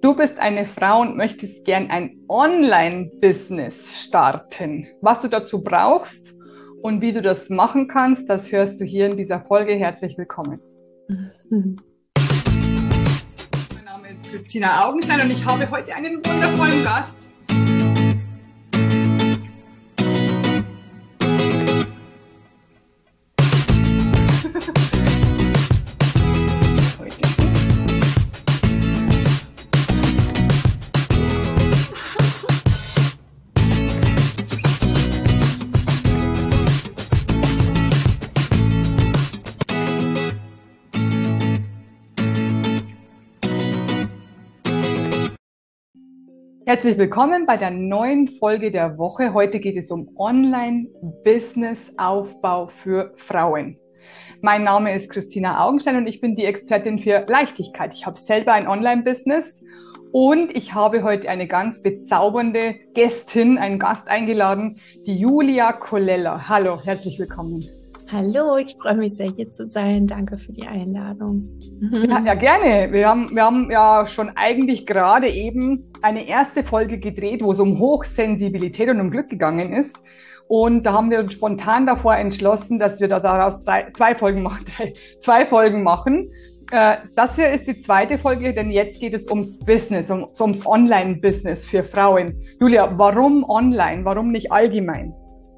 Du bist eine Frau und möchtest gern ein Online-Business starten. Was du dazu brauchst und wie du das machen kannst, das hörst du hier in dieser Folge. Herzlich willkommen. Mein Name ist Christina Augenstein und ich habe heute einen wundervollen Gast. Herzlich willkommen bei der neuen Folge der Woche. Heute geht es um Online-Business-Aufbau für Frauen. Mein Name ist Christina Augenstein und ich bin die Expertin für Leichtigkeit. Ich habe selber ein Online-Business und ich habe heute eine ganz bezaubernde Gästin, einen Gast eingeladen, die Julia Colella. Hallo, herzlich willkommen. Hallo, ich freue mich sehr, hier zu sein. Danke für die Einladung. Ja, gerne. Wir haben ja schon eigentlich gerade eben eine erste Folge gedreht, wo es um Hochsensibilität und um Glück gegangen ist. Und da haben wir uns spontan davor entschlossen, dass wir daraus zwei Folgen machen. Das hier ist die zweite Folge, denn jetzt geht es ums Business, ums Online-Business für Frauen. Julia, warum online? Warum nicht allgemein?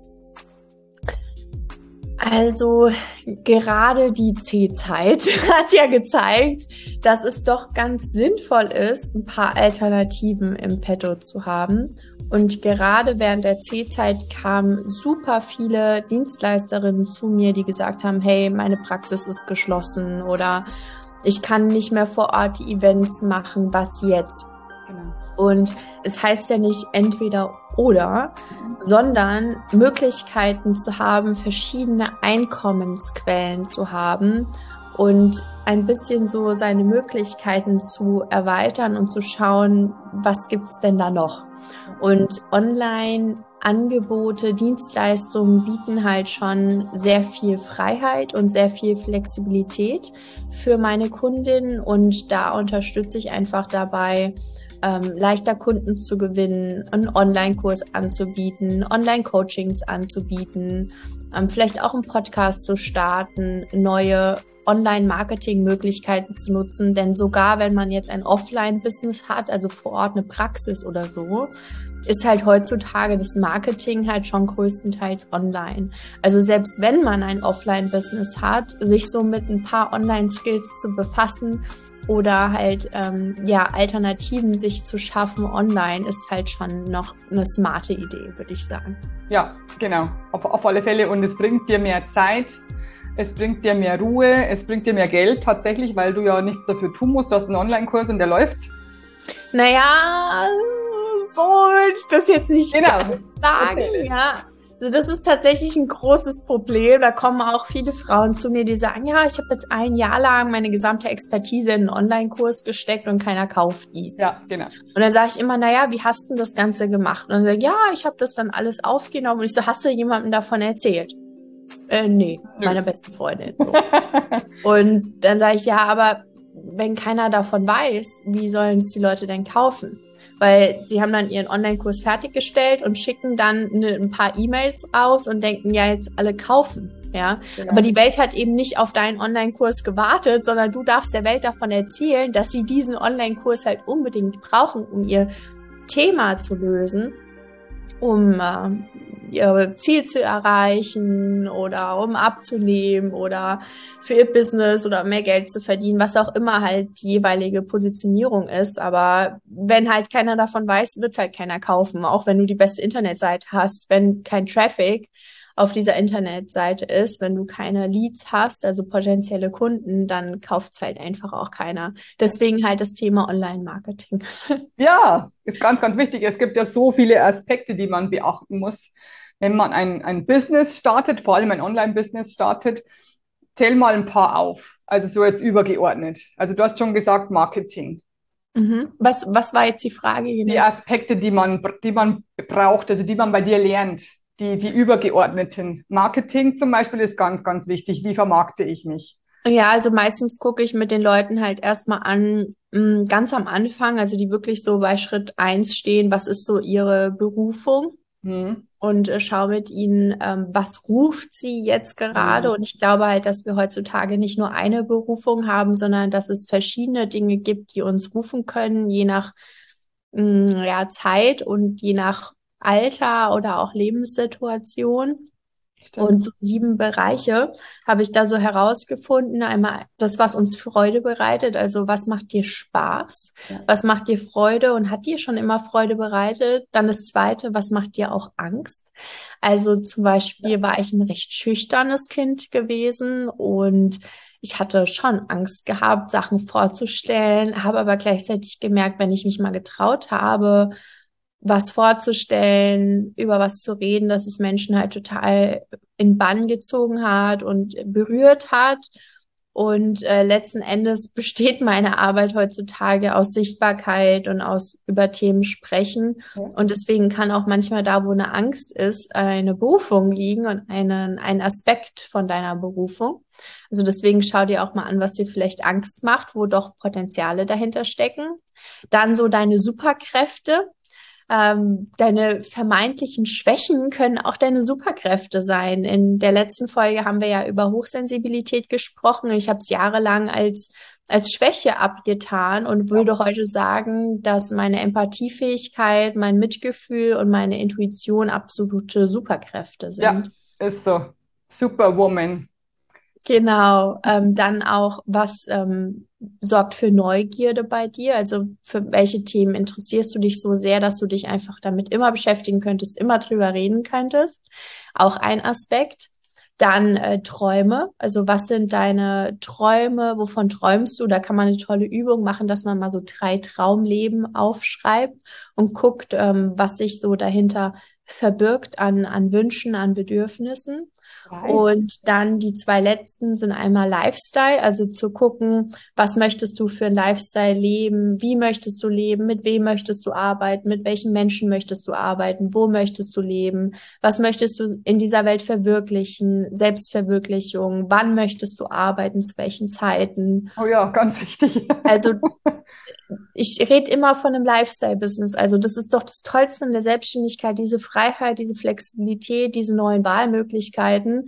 Also gerade die C-Zeit hat ja gezeigt, dass es doch ganz sinnvoll ist, ein paar Alternativen im Petto zu haben. Und gerade während der C-Zeit kamen super viele Dienstleisterinnen zu mir, die gesagt haben, hey, meine Praxis ist geschlossen oder ich kann nicht mehr vor Ort die Events machen, was jetzt? Genau. Und es heißt ja nicht entweder oder, sondern Möglichkeiten zu haben, verschiedene Einkommensquellen zu haben und ein bisschen so seine Möglichkeiten zu erweitern und zu schauen, was gibt's denn da noch? Und Online-Angebote, Dienstleistungen bieten halt schon sehr viel Freiheit und sehr viel Flexibilität für meine Kundinnen und da unterstütze ich einfach dabei, leichter Kunden zu gewinnen, einen Online-Kurs anzubieten, Online-Coachings anzubieten, vielleicht auch einen Podcast zu starten, neue Online-Marketing-Möglichkeiten zu nutzen, denn sogar wenn man jetzt ein Offline-Business hat, also vor Ort eine Praxis oder so, ist halt heutzutage das Marketing halt schon größtenteils online. Also selbst wenn man ein Offline-Business hat, sich so mit ein paar Online-Skills zu befassen, oder halt Alternativen sich zu schaffen online ist halt schon noch eine smarte Idee, würde ich sagen. Ja, genau. Auf alle Fälle. Und es bringt dir mehr Zeit, es bringt dir mehr Ruhe, es bringt dir mehr Geld tatsächlich, weil du ja nichts dafür tun musst. Du hast einen Online-Kurs und der läuft. Naja, so würde ich das jetzt nicht sagen. Okay. Ja. Also das ist tatsächlich ein großes Problem. Da kommen auch viele Frauen zu mir, die sagen, ja, ich habe jetzt ein Jahr lang meine gesamte Expertise in einen Online-Kurs gesteckt und keiner kauft die. Ja, genau. Und dann sage ich immer, naja, wie hast du das Ganze gemacht? Und dann sage ich, ja, ich habe das dann alles aufgenommen. Und ich so, hast du jemandem davon erzählt? Nee, meiner besten Freundin. So. Und dann sage ich, ja, aber wenn keiner davon weiß, wie sollen es die Leute denn kaufen? Weil sie haben dann ihren Online-Kurs fertiggestellt und schicken dann ein paar E-Mails raus und denken, ja, jetzt alle kaufen, ja. Genau. Aber die Welt hat eben nicht auf deinen Online-Kurs gewartet, sondern du darfst der Welt davon erzählen, dass sie diesen Online-Kurs halt unbedingt brauchen, um ihr Thema zu lösen, um ihr Ziel zu erreichen oder um abzunehmen oder für ihr Business oder mehr Geld zu verdienen, was auch immer halt die jeweilige Positionierung ist. Aber wenn halt keiner davon weiß, wird's halt keiner kaufen. Auch wenn du die beste Internetseite hast, wenn kein Traffic auf dieser Internetseite ist, wenn du keine Leads hast, also potenzielle Kunden, dann kauft's halt einfach auch keiner. Deswegen halt das Thema Online-Marketing. Ja, ist ganz, ganz wichtig. Es gibt ja so viele Aspekte, die man beachten muss, wenn man ein Business startet, vor allem ein Online-Business startet. Zähl mal ein paar auf. Also so jetzt übergeordnet. Also du hast schon gesagt Marketing. Mhm. Was war jetzt die Frage? Die Aspekte, die man braucht, also die man bei dir lernt. Die übergeordneten. Marketing zum Beispiel ist ganz, ganz wichtig. Wie vermarkte ich mich? Ja, also meistens gucke ich mit den Leuten halt erstmal an, Ganz am Anfang, also die wirklich so bei Schritt 1 stehen, was ist so ihre Berufung? Mhm. Und schau mit ihnen, was ruft sie jetzt gerade? Mhm. Und ich glaube halt, dass wir heutzutage nicht nur eine Berufung haben, sondern dass es verschiedene Dinge gibt, die uns rufen können, je nach ja, Zeit und je nach Alter oder auch Lebenssituation. Und Stimmt. so 7 Bereiche habe ich da so herausgefunden. Einmal das, was uns Freude bereitet. Also was macht dir Spaß? Ja. Was macht dir Freude und hat dir schon immer Freude bereitet? Dann das Zweite, was macht dir auch Angst? Also zum Ja. Beispiel war ich ein recht schüchternes Kind gewesen und ich hatte schon Angst gehabt, Sachen vorzustellen, habe aber gleichzeitig gemerkt, wenn ich mich mal getraut habe, was vorzustellen, über was zu reden, dass es Menschen halt total in Bann gezogen hat und berührt hat. Und letzten Endes besteht meine Arbeit heutzutage aus Sichtbarkeit und aus über Themen sprechen. Ja. Und deswegen kann auch manchmal da, wo eine Angst ist, eine Berufung liegen und ein Aspekt von deiner Berufung. Also deswegen schau dir auch mal an, was dir vielleicht Angst macht, wo doch Potenziale dahinter stecken. Dann so deine Superkräfte. Deine vermeintlichen Schwächen können auch deine Superkräfte sein. In der letzten Folge haben wir ja über Hochsensibilität gesprochen. Ich habe es jahrelang als Schwäche abgetan und würde heute sagen, dass meine Empathiefähigkeit, mein Mitgefühl und meine Intuition absolute Superkräfte Ja, sind. ist so. Superwoman. Genau, dann auch, was sorgt für Neugierde bei dir? Also für welche Themen interessierst du dich so sehr, dass du dich einfach damit immer beschäftigen könntest, immer drüber reden könntest? Auch ein Aspekt. Dann Träume. Also was sind deine Träume? Wovon träumst du? Da kann man eine tolle Übung machen, dass man mal so 3 Traumleben aufschreibt und guckt, was sich so dahinter verbirgt an Wünschen, an Bedürfnissen. Drei. Und dann die 2 letzten sind einmal Lifestyle, also zu gucken, was möchtest du für ein Lifestyle leben, wie möchtest du leben, mit wem möchtest du arbeiten, mit welchen Menschen möchtest du arbeiten, wo möchtest du leben, was möchtest du in dieser Welt verwirklichen, Selbstverwirklichung, wann möchtest du arbeiten, zu welchen Zeiten. Oh ja, ganz wichtig. Also ich rede immer von einem Lifestyle-Business. Also das ist doch das Tollste in der Selbstständigkeit, diese Freiheit, diese Flexibilität, diese neuen Wahlmöglichkeiten.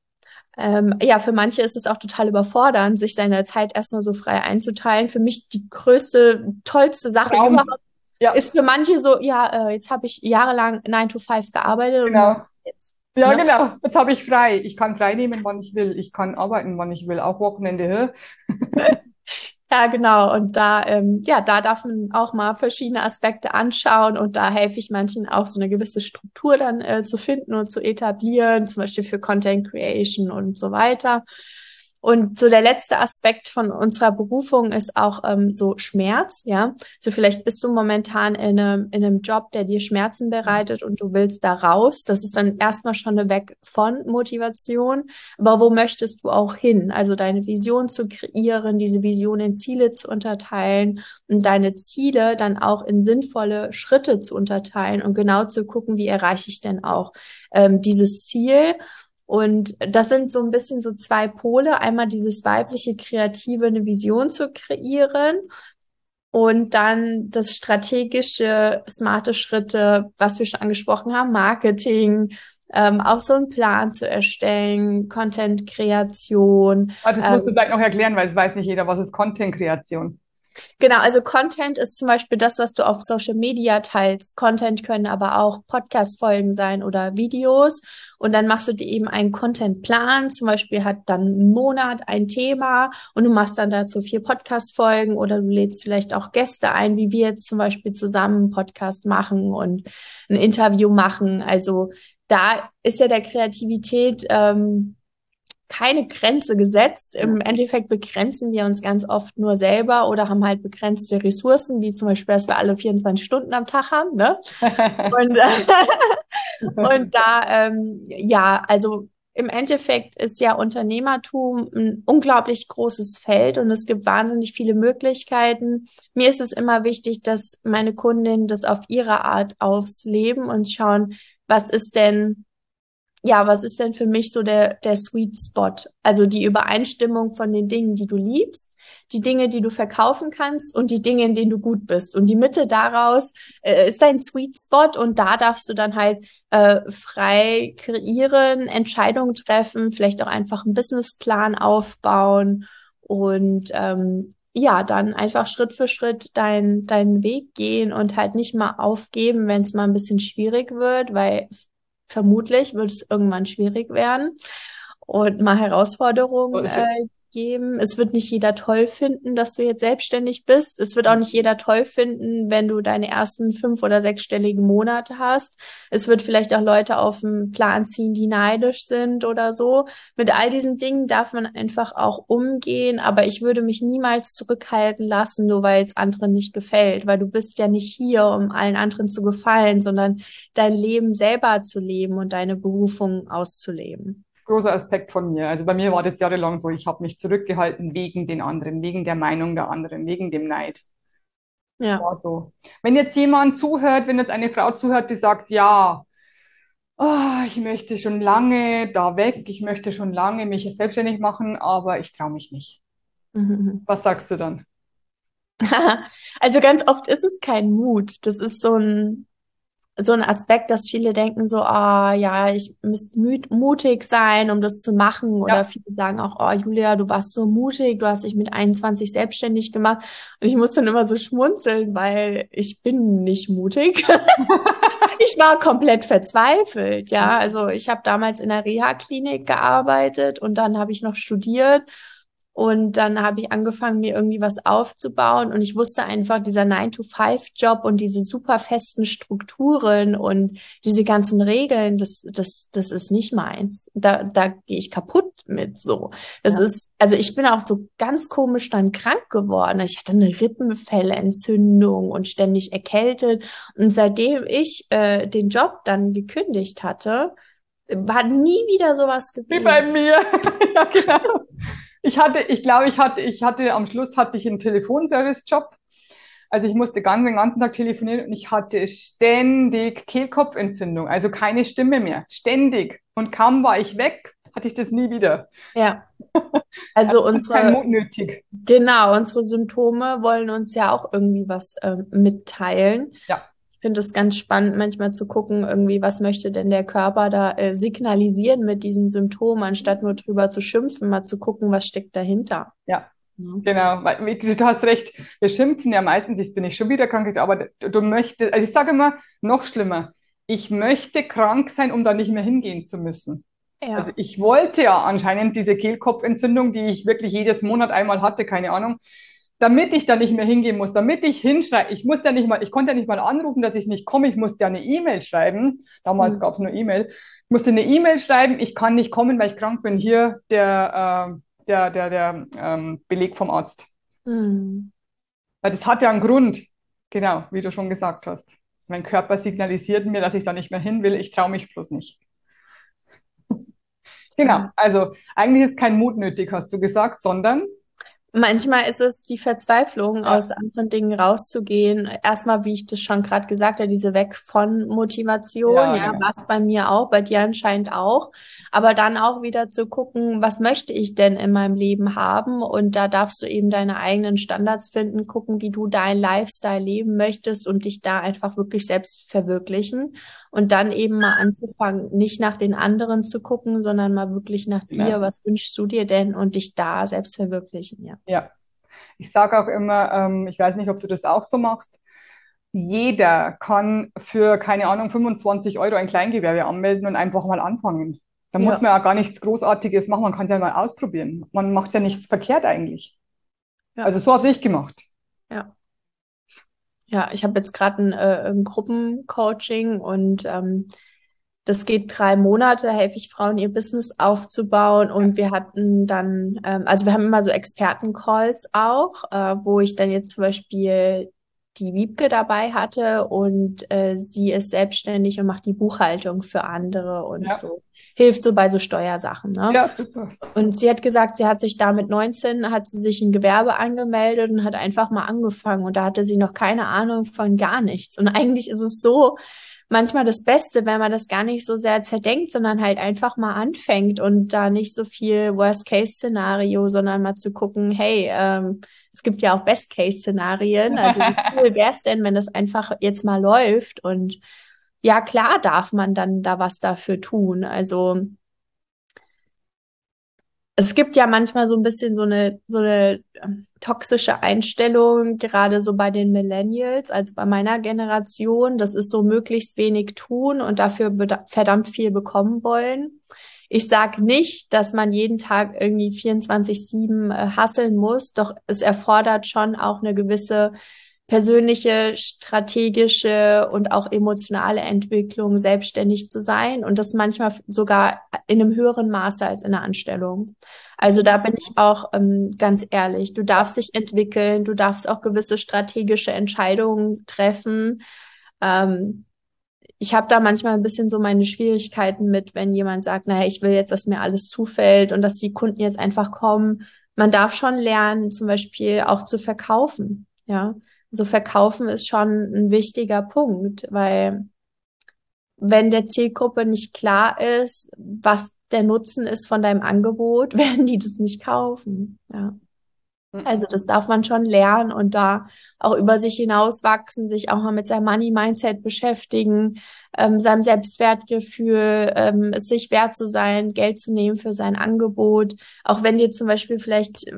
Ja, für manche ist es auch total überfordernd, sich seine Zeit erstmal so frei einzuteilen. Für mich die größte, tollste Sache Traum. überhaupt Ja, ist für manche so, ja, jetzt habe ich jahrelang 9 to 5 gearbeitet und was genau. ist jetzt? Ja, Ne? genau. Jetzt habe ich frei. Ich kann frei nehmen, wann ich will. Ich kann arbeiten, wann ich will. Auch Wochenende. Hä? Ja, genau. Und da, ja, da darf man auch mal verschiedene Aspekte anschauen und da helfe ich manchen auch so eine gewisse Struktur dann zu finden und zu etablieren, zum Beispiel für Content Creation und so weiter. Und so der letzte Aspekt von unserer Berufung ist auch so Schmerz, ja. So vielleicht bist du momentan in einem Job, der dir Schmerzen bereitet und du willst da raus. Das ist dann erstmal schon eine Weg von Motivation. Aber wo möchtest du auch hin? Also deine Vision zu kreieren, diese Vision in Ziele zu unterteilen und deine Ziele dann auch in sinnvolle Schritte zu unterteilen und genau zu gucken, wie erreiche ich denn auch dieses Ziel. Und das sind so ein bisschen so 2 Pole. Einmal dieses weibliche Kreative, eine Vision zu kreieren und dann das strategische, smarte Schritte, was wir schon angesprochen haben, Marketing, auch so einen Plan zu erstellen, Content-Kreation. Also das musst du vielleicht noch erklären, weil es weiß nicht jeder, was ist Content-Kreation. Genau, also Content ist zum Beispiel das, was du auf Social Media teilst. Content können aber auch Podcast-Folgen sein oder Videos. Und dann machst du dir eben einen Content-Plan. Zum Beispiel hat dann ein Monat ein Thema und du machst dann dazu 4 Podcast-Folgen oder du lädst vielleicht auch Gäste ein, wie wir jetzt zum Beispiel zusammen einen Podcast machen und ein Interview machen. Also da ist ja der Kreativität keine Grenze gesetzt. Im Endeffekt begrenzen wir uns ganz oft nur selber oder haben halt begrenzte Ressourcen, wie zum Beispiel, dass wir alle 24 Stunden am Tag haben, ne? Und, und da, ja, also im Endeffekt ist ja Unternehmertum ein unglaublich großes Feld und es gibt wahnsinnig viele Möglichkeiten. Mir ist es immer wichtig, dass meine Kundinnen das auf ihre Art ausleben und schauen, was ist denn ja, was ist denn für mich so der Sweet Spot? Also die Übereinstimmung von den Dingen, die du liebst, die Dinge, die du verkaufen kannst und die Dinge, in denen du gut bist. Und die Mitte daraus ist dein Sweet Spot und da darfst du dann halt frei kreieren, Entscheidungen treffen, vielleicht auch einfach einen Businessplan aufbauen und ja, dann einfach Schritt für Schritt deinen Weg gehen und halt nicht mal aufgeben, wenn es mal ein bisschen schwierig wird, weil vermutlich wird es irgendwann schwierig werden und mal Herausforderungen geben. Es wird nicht jeder toll finden, dass du jetzt selbstständig bist. Es wird auch nicht jeder toll finden, wenn du deine ersten 5- oder 6-stelligen Monate hast. Es wird vielleicht auch Leute auf den Plan ziehen, die neidisch sind oder so. Mit all diesen Dingen darf man einfach auch umgehen, aber ich würde mich niemals zurückhalten lassen, nur weil es anderen nicht gefällt, weil du bist ja nicht hier, um allen anderen zu gefallen, sondern dein Leben selber zu leben und deine Berufung auszuleben. Großer Aspekt von mir. Also bei mir war das jahrelang so, ich habe mich zurückgehalten wegen den anderen, wegen der Meinung der anderen, wegen dem Neid. Ja. War so. Wenn jetzt jemand zuhört, wenn jetzt eine Frau zuhört, die sagt, ja, ich möchte schon lange da weg, ich möchte schon lange mich selbstständig machen, aber ich traue mich nicht. Mhm. Was sagst du dann? Also ganz oft ist es kein Mut. Das ist so ein Aspekt, dass viele denken so, ja, ich müsste mutig sein, um das zu machen. Oder Ja. viele sagen auch, Julia, du warst so mutig, du hast dich mit 21 selbstständig gemacht. Und ich muss dann immer so schmunzeln, weil ich bin nicht mutig. Ich war komplett verzweifelt, ja. Also ich habe damals in der Reha-Klinik gearbeitet und dann habe ich noch studiert. Und dann habe ich angefangen, mir irgendwie was aufzubauen. Und ich wusste einfach, dieser 9-to-5-Job und diese super festen Strukturen und diese ganzen Regeln, das ist nicht meins. Da gehe ich kaputt mit so. Das Ja. ist, also ich bin auch so ganz komisch dann krank geworden. Ich hatte eine Rippenfellentzündung und ständig erkältet. Und seitdem ich den Job dann gekündigt hatte, war nie wieder sowas Wie bei gewesen. mir. Ja, genau. Am Schluss hatte ich einen Telefonservice-Job. Also ich musste den ganzen Tag telefonieren und ich hatte ständig Kehlkopfentzündung, also keine Stimme mehr, ständig. Und kaum war ich weg, hatte ich das nie wieder. Ja. Also Also es ist kein Mut nötig. genau, unsere Symptome wollen uns ja auch irgendwie was mitteilen. Ja, Ich finde es ganz spannend, manchmal zu gucken, irgendwie, was möchte denn der Körper da signalisieren mit diesen Symptomen, anstatt nur drüber zu schimpfen, mal zu gucken, was steckt dahinter. ja, Ja. genau. Du hast recht, wir schimpfen ja meistens, jetzt bin ich schon wieder krank, aber du möchtest, also ich sage immer, noch schlimmer, ich möchte krank sein, um da nicht mehr hingehen zu müssen. Also Ja. ich wollte ja anscheinend diese Kehlkopfentzündung, die ich wirklich jedes Monat einmal hatte, keine Ahnung, damit ich da nicht mehr hingehen muss, damit ich hinschreibe. Ich konnte ja nicht mal anrufen, dass ich nicht komme. Ich musste ja eine E-Mail schreiben. Damals Hm. gab es nur E-Mail. Ich musste eine E-Mail schreiben, ich kann nicht kommen, weil ich krank bin. Hier der Beleg vom Arzt. Hm. Weil das hat ja einen Grund. Genau, wie du schon gesagt hast. Mein Körper signalisiert mir, dass ich da nicht mehr hin will. Ich traue mich bloß nicht. Genau, Ja. also eigentlich ist kein Mut nötig, hast du gesagt, sondern Manchmal ist es die Verzweiflung, ja, aus anderen Dingen rauszugehen. Erstmal, wie ich das schon gerade gesagt habe, diese Weg von Motivation, ja, ja, genau. war es bei mir auch, bei dir anscheinend auch. Aber dann auch wieder zu gucken, was möchte ich denn in meinem Leben haben? Und da darfst du eben deine eigenen Standards finden, gucken, wie du deinen Lifestyle leben möchtest und dich da einfach wirklich selbst verwirklichen. Und dann eben mal anzufangen, nicht nach den anderen zu gucken, sondern mal wirklich nach dir. Genau. Was wünschst du dir denn? Und dich da selbst verwirklichen, ja. Ja. Ich sage auch immer, ich weiß nicht, ob du das auch so machst, jeder kann für, keine Ahnung, 25 € ein Kleingewerbe anmelden und einfach mal anfangen. Da muss Ja, man ja gar nichts Großartiges machen, man kann es ja mal ausprobieren. Man macht ja nichts verkehrt eigentlich. Also ja, so habe ich gemacht. ja. Ja, ich habe jetzt gerade ein Gruppencoaching und das geht 3 Monate, helfe ich Frauen, ihr Business aufzubauen. Und wir hatten dann, also wir haben immer so Expertencalls auch, wo ich dann jetzt zum Beispiel die Wiebke dabei hatte und sie ist selbstständig und macht die Buchhaltung für andere und Ja, so. Hilft so bei so Steuersachen, ne? ja, super. Und sie hat gesagt, sie hat sich da mit 19, hat sie sich ein Gewerbe angemeldet und hat einfach mal angefangen. Und da hatte sie noch keine Ahnung von gar nichts. Und eigentlich ist es so, manchmal das Beste, wenn man das gar nicht so sehr zerdenkt, sondern halt einfach mal anfängt und da nicht so viel Worst-Case-Szenario, sondern mal zu gucken, hey, es gibt ja auch Best-Case-Szenarien. Also wie cool wäre es denn, wenn das einfach jetzt mal läuft? Und ja, klar darf man dann da was dafür tun. Also es gibt ja manchmal so ein bisschen so eine toxische Einstellung, gerade so bei den Millennials, also bei meiner Generation. Das ist so möglichst wenig tun und dafür verdammt viel bekommen wollen. Ich sag nicht, dass man jeden Tag irgendwie 24/7 hustlen muss, doch es erfordert schon auch eine gewisse persönliche, strategische und auch emotionale Entwicklung, selbstständig zu sein und das manchmal sogar in einem höheren Maße als in der Anstellung. Also da bin ich auch ganz ehrlich, du darfst dich entwickeln, du darfst auch gewisse strategische Entscheidungen treffen. Ähm, Ich habe da manchmal ein bisschen so meine Schwierigkeiten mit, wenn jemand sagt, naja, ich will jetzt, dass mir alles zufällt und dass die Kunden jetzt einfach kommen. Man darf schon lernen, zum Beispiel auch zu verkaufen, ja. So verkaufen ist schon ein wichtiger Punkt, weil wenn der Zielgruppe nicht klar ist, was der Nutzen ist von deinem Angebot, werden die das nicht kaufen, ja. Also das darf man schon lernen und da auch über sich hinauswachsen, sich auch mal mit seinem Money-Mindset beschäftigen, seinem Selbstwertgefühl, es sich wert zu sein, Geld zu nehmen für sein Angebot. Auch wenn dir zum Beispiel vielleicht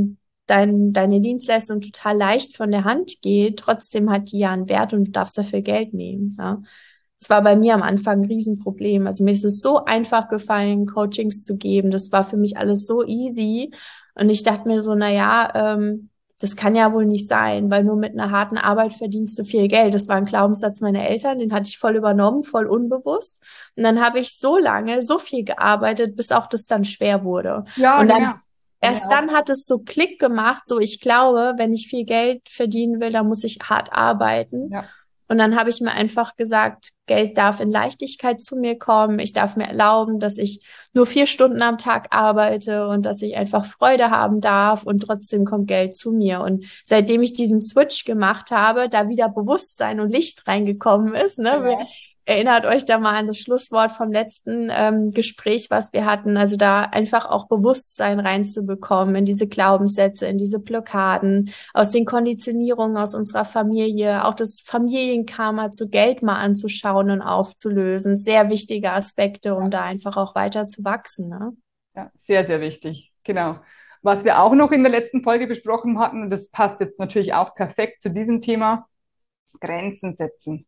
deine Dienstleistung total leicht von der Hand geht, trotzdem hat die ja einen Wert und du darfst dafür Geld nehmen. Ja. Das war bei mir am Anfang ein Riesenproblem. Also mir ist es so einfach gefallen, Coachings zu geben. Das war für mich alles so easy. Und ich dachte mir so, na ja, das kann ja wohl nicht sein, weil nur mit einer harten Arbeit verdienst du viel Geld. Das war ein Glaubenssatz meiner Eltern, den hatte ich voll übernommen, voll unbewusst. Und dann habe ich so lange, so viel gearbeitet, bis auch das dann schwer wurde. Ja, Und dann genau. erst dann hat es so Klick gemacht, so ich glaube, wenn ich viel Geld verdienen will, dann muss ich hart arbeiten. Ja. Und dann habe ich mir einfach gesagt, Geld darf in Leichtigkeit zu mir kommen. Ich darf mir erlauben, dass ich nur 4 Stunden am Tag arbeite und dass ich einfach Freude haben darf und trotzdem kommt Geld zu mir. Und seitdem ich diesen Switch gemacht habe, da wieder Bewusstsein und Licht reingekommen ist, ne? Genau. Erinnert euch da mal an das Schlusswort vom letzten Gespräch, was wir hatten. Also da einfach auch Bewusstsein reinzubekommen in diese Glaubenssätze, in diese Blockaden, aus den Konditionierungen aus unserer Familie, auch das Familienkarma zu Geld mal anzuschauen und aufzulösen. Sehr wichtige Aspekte, um da einfach auch weiter zu wachsen. Ne? Ja, sehr, sehr wichtig. Genau. Was wir auch noch in der letzten Folge besprochen hatten, und das passt jetzt natürlich auch perfekt zu diesem Thema, Grenzen setzen.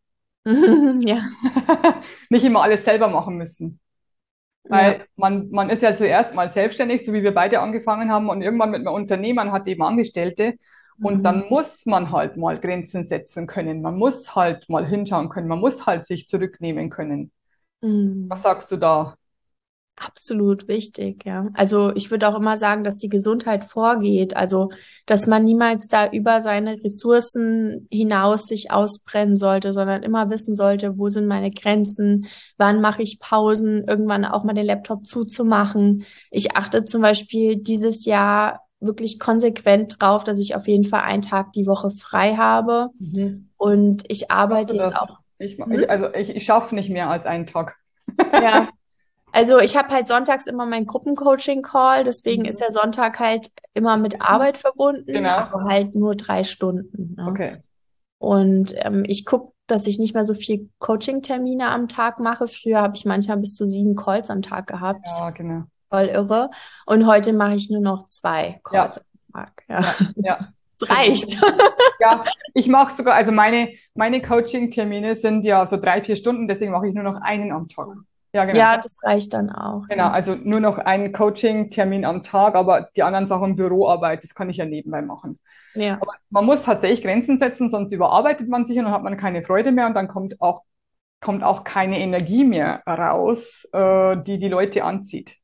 Ja, Nicht immer alles selber machen müssen. ja. Weil man ist ja zuerst mal selbstständig, so wie wir beide angefangen haben, und irgendwann mit einem Unternehmen hat eben Angestellte. Und Mhm. dann muss man halt mal Grenzen setzen können. Man muss halt mal hinschauen können. Man muss halt sich zurücknehmen können. Was Mhm. sagst du da? Absolut wichtig, ja. Also ich würde auch immer sagen, dass die Gesundheit vorgeht. Also, dass man niemals da über seine Ressourcen hinaus sich ausbrennen sollte, sondern immer wissen sollte, wo sind meine Grenzen, wann mache ich Pausen, irgendwann auch mal den Laptop zuzumachen. Ich achte zum Beispiel dieses Jahr wirklich konsequent drauf, dass ich auf jeden Fall einen Tag die Woche frei habe. Mhm. Und ich Schaffst du arbeite jetzt das? auch. Ich, Hm? also ich schaffe nicht mehr als einen Tag. Ja. Also ich habe halt sonntags immer mein Gruppencoaching-Call, deswegen ist Mhm. der Sonntag halt immer mit Arbeit verbunden, Genau. aber halt nur 3 Stunden. Ne? Okay. Und ich gucke, dass ich nicht mehr so viel Coaching-Termine am Tag mache. Früher habe ich manchmal bis zu 7 Calls am Tag gehabt. Das Ja, ist genau. voll irre. Und heute mache ich nur noch 2 Calls Ja, am Tag. Ja, ja, ja. das Genau. reicht. Ja, ich mache sogar, also meine Coaching-Termine sind ja so 3, 4 Stunden, deswegen mache ich nur noch einen am Tag. Ja, genau. Ja, das reicht dann auch. Genau, Ja. also nur noch einen Coaching-Termin am Tag, aber die anderen Sachen Büroarbeit, das kann ich ja nebenbei machen. Ja. Aber man muss tatsächlich Grenzen setzen, sonst überarbeitet man sich und dann hat man keine Freude mehr und dann kommt auch keine Energie mehr raus, die die Leute anzieht.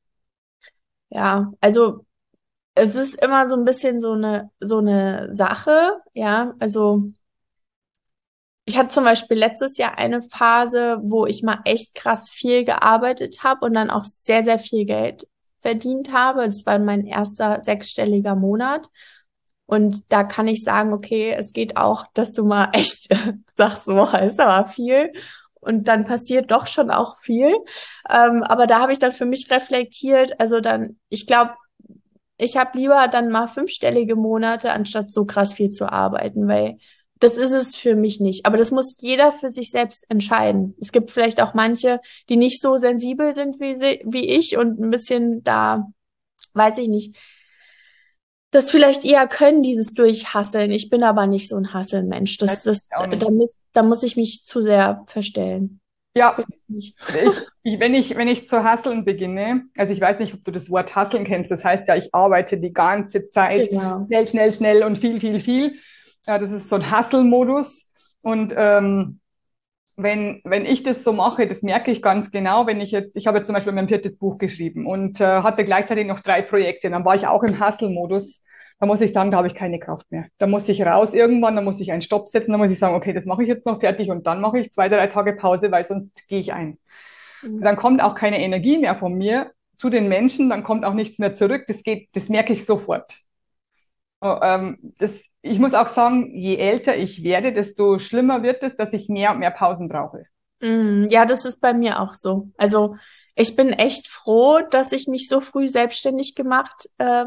Ja, also es ist immer so ein bisschen so eine Sache, ja. Also ich hatte zum Beispiel letztes Jahr eine Phase, wo ich mal echt krass viel gearbeitet habe und dann auch sehr, sehr viel Geld verdient habe. Das war mein erster sechsstelliger Monat. Und da kann ich sagen, okay, es geht auch, dass du mal echt sagst, so, ist aber viel. und dann passiert doch schon auch viel. Aber da habe ich dann für mich reflektiert, also dann, ich glaube, ich habe lieber dann mal 5-stellige Monate, anstatt so krass viel zu arbeiten, weil das ist es für mich nicht. Aber das muss jeder für sich selbst entscheiden. Es gibt vielleicht auch manche, die nicht so sensibel sind wie ich und ein bisschen da, weiß ich nicht, das vielleicht eher können, dieses Durchhasseln. Ich bin aber nicht so ein Hasselmensch. Auch nicht. Da muss ich mich zu sehr verstellen. Ja, Bin ich nicht. wenn ich zu hasseln beginne, also ich weiß nicht, ob du das Wort hasseln kennst, das heißt ja, ich arbeite die ganze Zeit Genau. schnell, schnell, schnell und viel, viel, viel. Ja, das ist so ein Hustle-Modus. Und wenn ich das so mache, das merke ich ganz genau, wenn ich habe jetzt zum Beispiel mein 4. Buch geschrieben und hatte gleichzeitig noch 3 Projekte, dann war ich auch im Hustle-Modus. Da muss ich sagen, da habe ich keine Kraft mehr. Da muss ich raus irgendwann, da muss ich einen Stopp setzen, da muss ich sagen, okay, das mache ich jetzt noch fertig und dann mache ich 2, 3 Tage Pause, weil sonst gehe ich ein. Und Mhm. dann kommt auch keine Energie mehr von mir zu den Menschen, dann kommt auch nichts mehr zurück. Das merke ich sofort. Ich muss auch sagen, je älter ich werde, desto schlimmer wird es, dass ich mehr und mehr Pausen brauche. Ja, das ist bei mir auch so. Also ich bin echt froh, dass ich mich so früh selbstständig gemacht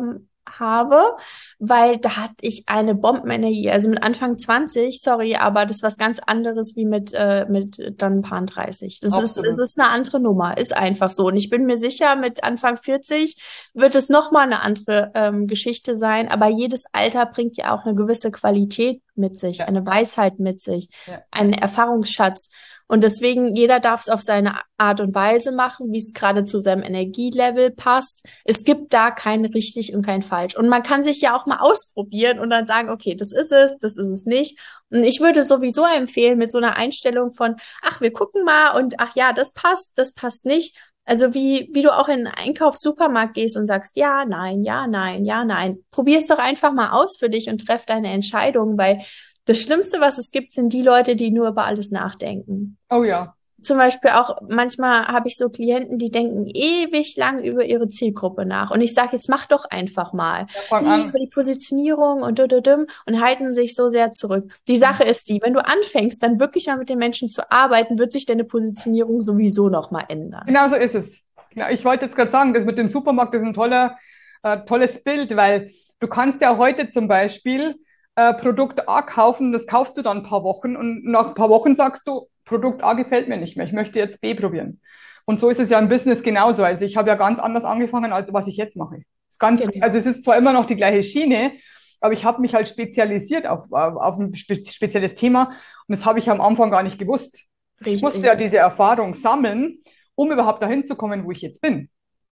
habe, weil da hatte ich eine Bombenenergie. Also mit Anfang 20, sorry, aber das ist was ganz anderes wie mit dann Paar 30. Es Absolut. ist eine andere Nummer, ist einfach so. Und ich bin mir sicher, mit Anfang 40 wird es nochmal eine andere Geschichte sein. Aber jedes Alter bringt ja auch eine gewisse Qualität mit sich, Ja, eine Weisheit mit sich, ja. einen Erfahrungsschatz. Und deswegen, jeder darf es auf seine Art und Weise machen, wie es gerade zu seinem Energielevel passt. Es gibt da kein richtig und kein falsch. Und man kann sich ja auch mal ausprobieren und dann sagen, okay, das ist es nicht. Und ich würde sowieso empfehlen, mit so einer Einstellung von, ach, wir gucken mal und ach ja, das passt nicht. Also wie du auch in einen Einkaufssupermarkt gehst und sagst, ja, nein, ja, nein, ja, nein. Probier es doch einfach mal aus für dich und treff deine Entscheidung, weil das Schlimmste, was es gibt, sind die Leute, die nur über alles nachdenken. Oh ja. Zum Beispiel auch, manchmal habe ich so Klienten, die denken ewig lang über ihre Zielgruppe nach. Und ich sage, jetzt mach doch einfach mal. Ja, fang Wie an. über die Positionierung und halten sich so sehr zurück. Die Sache ist die, wenn du anfängst, dann wirklich mal mit den Menschen zu arbeiten, wird sich deine Positionierung sowieso nochmal ändern. Genau so ist es. Genau, ich wollte jetzt gerade sagen, das mit dem Supermarkt ist ein tolles Bild, weil du kannst ja heute zum Beispiel Produkt A kaufen, das kaufst du dann ein paar Wochen und nach ein paar Wochen sagst du, Produkt A gefällt mir nicht mehr, ich möchte jetzt B probieren. Und so ist es ja im Business genauso. Also ich habe ja ganz anders angefangen, als was ich jetzt mache. Also Genau. es ist zwar immer noch die gleiche Schiene, aber ich habe mich halt spezialisiert auf ein spezielles Thema und das habe ich am Anfang gar nicht gewusst. Ich musste Richtig. ja diese Erfahrung sammeln, um überhaupt dahin zu kommen, wo ich jetzt bin.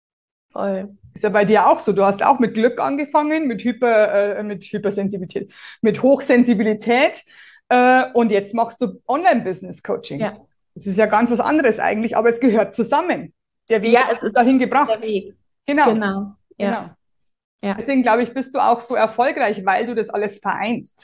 Voll. Ist ja bei dir auch so. Du hast auch mit Glück angefangen, mit Hypersensibilität, mit Hochsensibilität und jetzt machst du Online-Business-Coaching. Ja. Das ist ja ganz was anderes eigentlich, aber es gehört zusammen. Der Weg Ja, hat es dich dahin ist der gebracht. Weg. Genau, Genau. Ja. genau. Ja. Deswegen glaube ich, bist du auch so erfolgreich, weil du das alles vereinst.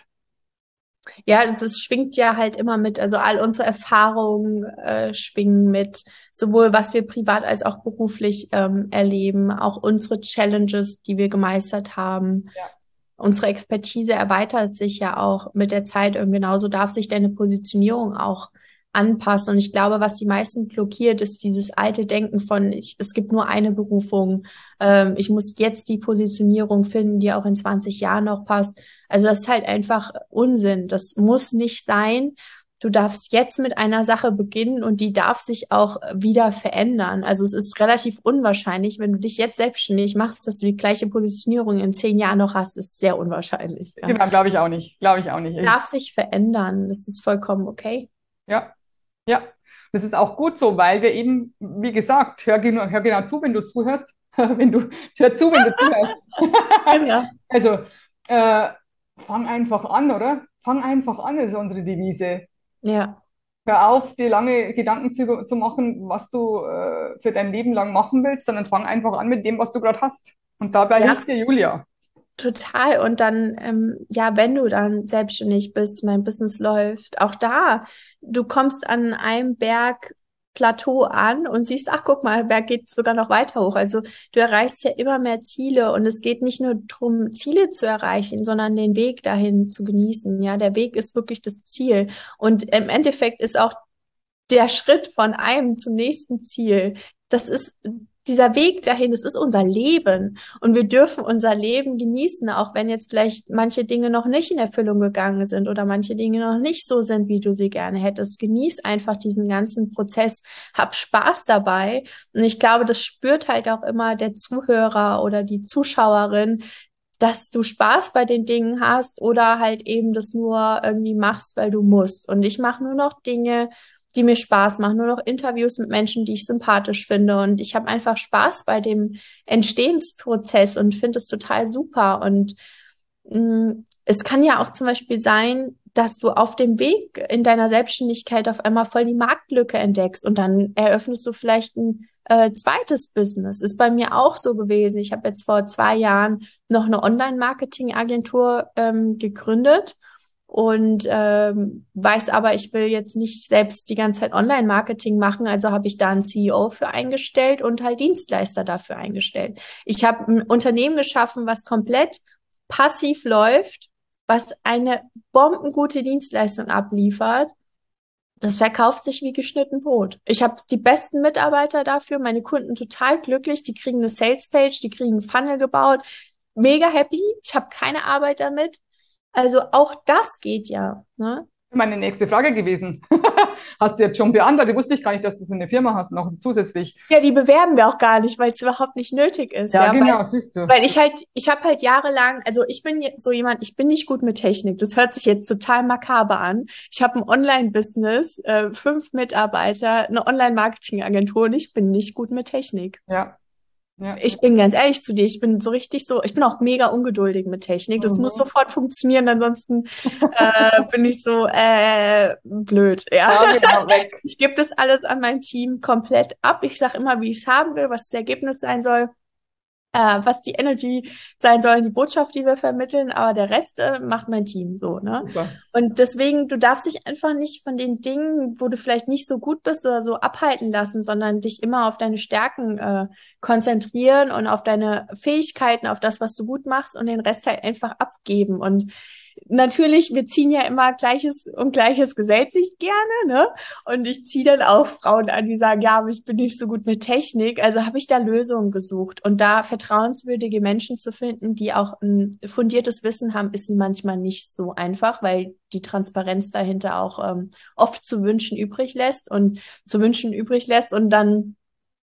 Ja, es schwingt ja halt immer mit. Also all unsere Erfahrungen schwingen mit, sowohl was wir privat als auch beruflich erleben, auch unsere Challenges, die wir gemeistert haben. Ja. Unsere Expertise erweitert sich ja auch mit der Zeit und genauso darf sich deine Positionierung auch anpassen. Und ich glaube, was die meisten blockiert, ist dieses alte Denken von, es gibt nur eine Berufung. Ich muss jetzt die Positionierung finden, die auch in 20 Jahren noch passt. Also das ist halt einfach Unsinn. Das muss nicht sein. Du darfst jetzt mit einer Sache beginnen und die darf sich auch wieder verändern. Also es ist relativ unwahrscheinlich, wenn du dich jetzt selbstständig machst, dass du die gleiche Positionierung in 10 Jahren noch hast, ist sehr unwahrscheinlich. Ja. Genau, glaube ich auch nicht. Glaube ich auch nicht. Darf sich verändern. Das ist vollkommen okay. Ja, ja. Das ist auch gut so, weil wir eben, wie gesagt, hör genau zu, wenn du zuhörst. Hör zu, wenn du zuhörst. Genau. Also, äh, fang einfach an, oder? Fang einfach an, ist unsere Devise. Ja. Hör auf, dir lange Gedanken zu machen, was du für dein Leben lang machen willst, sondern fang einfach an mit dem, was du gerade hast. Und dabei hilft Ja, dir Julia. total. Und dann, ja, wenn du dann selbstständig bist und dein Business läuft, auch da, du kommst an einem Bergplateau an und siehst, ach, guck mal, der Berg geht sogar noch weiter hoch. Also du erreichst ja immer mehr Ziele und es geht nicht nur darum, Ziele zu erreichen, sondern den Weg dahin zu genießen. Ja, der Weg ist wirklich das Ziel. Und im Endeffekt ist auch der Schritt von einem zum nächsten Ziel, das ist dieser Weg dahin, das ist unser Leben. Und wir dürfen unser Leben genießen, auch wenn jetzt vielleicht manche Dinge noch nicht in Erfüllung gegangen sind oder manche Dinge noch nicht so sind, wie du sie gerne hättest. Genieß einfach diesen ganzen Prozess, hab Spaß dabei. Und ich glaube, das spürt halt auch immer der Zuhörer oder die Zuschauerin, dass du Spaß bei den Dingen hast oder halt eben das nur irgendwie machst, weil du musst. Und ich mache nur noch Dinge, die mir Spaß machen, nur noch Interviews mit Menschen, die ich sympathisch finde. Und ich habe einfach Spaß bei dem Entstehensprozess und finde es total super. Und es kann ja auch zum Beispiel sein, dass du auf dem Weg in deiner Selbstständigkeit auf einmal voll die Marktlücke entdeckst und dann eröffnest du vielleicht ein zweites Business. Ist bei mir auch so gewesen. Ich habe jetzt vor 2 Jahren noch eine Online-Marketing-Agentur gegründet und weiß aber, ich will jetzt nicht selbst die ganze Zeit Online-Marketing machen, also habe ich da einen CEO für eingestellt und halt Dienstleister dafür eingestellt. Ich habe ein Unternehmen geschaffen, was komplett passiv läuft, was eine bombengute Dienstleistung abliefert. Das verkauft sich wie geschnitten Brot. Ich habe die besten Mitarbeiter dafür, meine Kunden total glücklich, die kriegen eine Salespage, die kriegen einen Funnel gebaut, mega happy, ich habe keine Arbeit damit. Also auch das geht ja, ne? Meine nächste Frage gewesen. Hast du jetzt schon beantwortet? Wusste ich gar nicht, dass du so eine Firma hast, noch zusätzlich. Ja, die bewerben wir auch gar nicht, weil es überhaupt nicht nötig ist. Ja, genau, siehst du. Weil ich habe halt jahrelang, also ich bin so jemand, ich bin nicht gut mit Technik. Das hört sich jetzt total makaber an. Ich habe ein Online-Business, 5 Mitarbeiter, eine Online-Marketing-Agentur und ich bin nicht gut mit Technik. Ja. Ja. Ich bin ganz ehrlich zu dir, ich bin so richtig so, ich bin auch mega ungeduldig mit Technik. Das muss sofort funktionieren, ansonsten bin ich so blöd. Ja, genau, weg. Ich gebe das alles an mein Team komplett ab. Ich sage immer, wie ich es haben will, was das Ergebnis sein soll, was die Energy sein soll, die Botschaft, die wir vermitteln, aber der Rest macht mein Team so, ne? Super. Und deswegen, du darfst dich einfach nicht von den Dingen, wo du vielleicht nicht so gut bist oder so, abhalten lassen, sondern dich immer auf deine Stärken konzentrieren und auf deine Fähigkeiten, auf das, was du gut machst und den Rest halt einfach abgeben. Und natürlich, wir ziehen ja immer Gleiches und Gleiches gesellt sich gerne, ne? Und ich ziehe dann auch Frauen an, die sagen, ja, aber ich bin nicht so gut mit Technik. Also habe ich da Lösungen gesucht. Und da vertrauenswürdige Menschen zu finden, die auch ein fundiertes Wissen haben, ist manchmal nicht so einfach, weil die Transparenz dahinter auch oft zu wünschen übrig lässt. Und dann